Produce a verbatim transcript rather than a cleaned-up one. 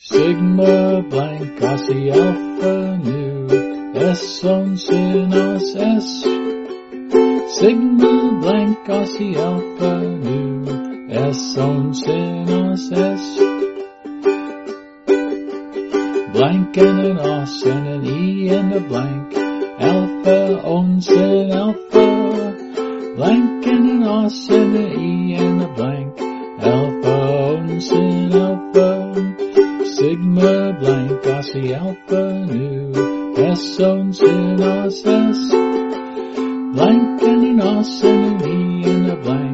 Sigma blank Aussie Alpha Nu S on Synos S. Sigma blank Aussie Alpha Nu S on Synos S. Blank and an os and an e and a blank. Alpha on Syn Alpha. Blank and an os and an e and a blank. Alpha on Syn Alpha. Sigma blank Aussie Alpha Nu S on Synos S. Blank and an os and an e and a blank.